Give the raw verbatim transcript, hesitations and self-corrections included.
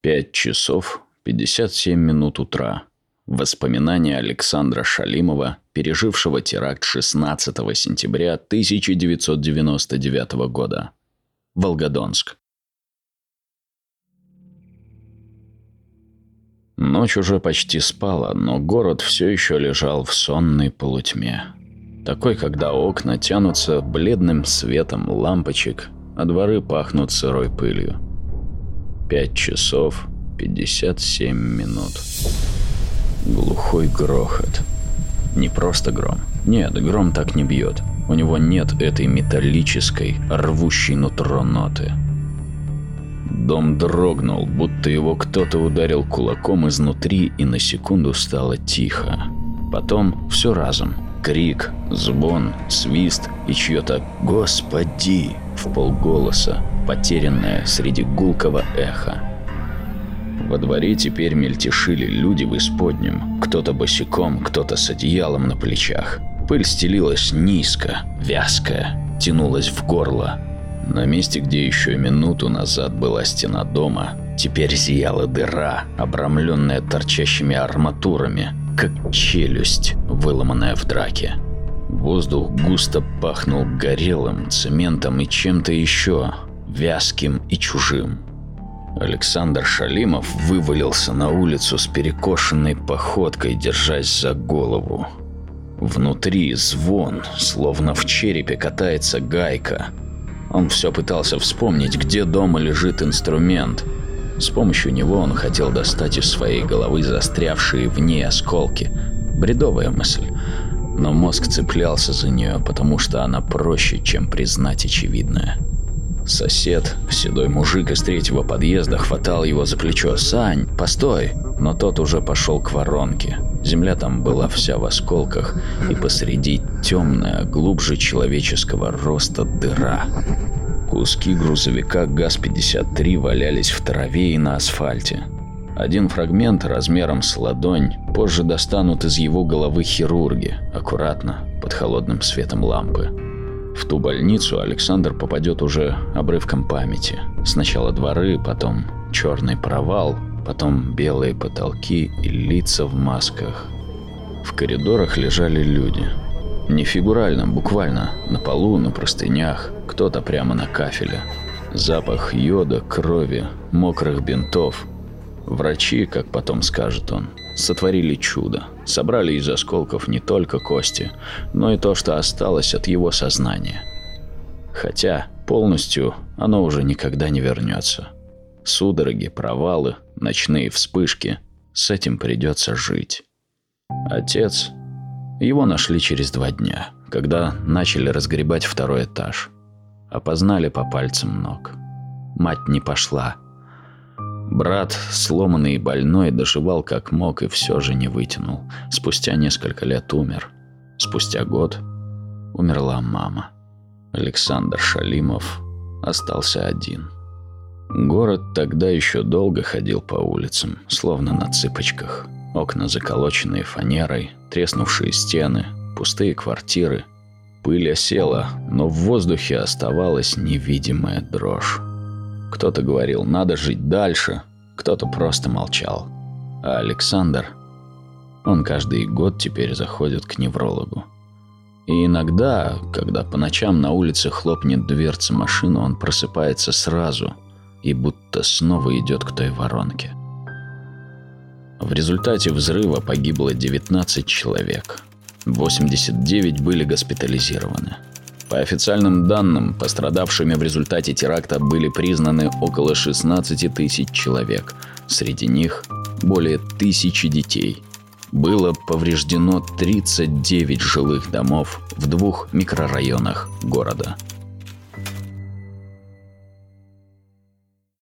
Пять часов пятьдесят семь минут утра. Воспоминания Александра Шалимова, пережившего теракт шестнадцатого сентября тысяча девятьсот девяносто девятого года. Волгодонск. Ночь уже почти спала, но город все еще лежал в сонной полутьме. Такой, когда окна тянутся бледным светом лампочек, а дворы пахнут сырой пылью. Пять часов пятьдесят семь минут. Глухой грохот. Не просто гром. Нет, гром так не бьет. У него нет этой металлической, рвущей нутро ноты. Дом дрогнул, будто его кто-то ударил кулаком изнутри, и на секунду стало тихо. Потом все разом. Крик, звон, свист и чье-то «Господи!» вполголоса, потерянное среди гулкого эха. Во дворе теперь мельтешили люди в исподнем, кто-то босиком, кто-то с одеялом на плечах. Пыль стелилась низко, вязкая, тянулась в горло. На месте, где еще минуту назад была стена дома, теперь зияла дыра, обрамленная торчащими арматурами, как челюсть, выломанная в драке. Воздух густо пахнул горелым, цементом и чем-то еще, вязким и чужим. Александр Шалимов вывалился на улицу с перекошенной походкой, держась за голову. Внутри звон, словно в черепе катается гайка. Он все пытался вспомнить, где дома лежит инструмент. С помощью него он хотел достать из своей головы застрявшие в ней осколки. Бредовая мысль. Но мозг цеплялся за нее, потому что она проще, чем признать очевидное. Сосед, седой мужик из третьего подъезда, хватал его за плечо. «Сань, постой!» Но тот уже пошел к воронке. Земля там была вся в осколках, и посреди темная, глубже человеческого роста дыра. Куски грузовика ГАЗ пятьдесят три валялись в траве и на асфальте. Один фрагмент размером с ладонь позже достанут из его головы хирурги, аккуратно, под холодным светом лампы. В ту больницу Александр попадет уже обрывком памяти. Сначала дворы, потом черный провал, потом белые потолки и лица в масках. В коридорах лежали люди. Не фигурально, буквально, на полу, на простынях, кто-то прямо на кафеле. Запах йода, крови, мокрых бинтов. Врачи, как потом скажет он, сотворили чудо. Собрали из осколков не только кости, но и то, что осталось от его сознания. Хотя полностью оно уже никогда не вернется. Судороги, провалы, ночные вспышки. С этим придется жить. Отец... Его нашли через два дня, когда начали разгребать второй этаж. Опознали по пальцам ног. Мать не пошла. Брат, сломанный и больной, доживал как мог и все же не вытянул. Спустя несколько лет умер. Спустя год умерла мама. Александр Шалимов остался один. Город тогда еще долго ходил по улицам, словно на цыпочках. Окна заколоченные фанерой, треснувшие стены, пустые квартиры. Пыль осела, но в воздухе оставалась невидимая дрожь. Кто-то говорил «надо жить дальше», кто-то просто молчал. А Александр, он каждый год теперь заходит к неврологу. И иногда, когда по ночам на улице хлопнет дверца машины, он просыпается сразу и будто снова идет к той воронке. В результате взрыва погибло девятнадцать человек. восемьдесят девять были госпитализированы. По официальным данным, пострадавшими в результате теракта были признаны около шестнадцать тысяч человек. Среди них более тысячи детей. Было повреждено тридцать девять жилых домов в двух микрорайонах города.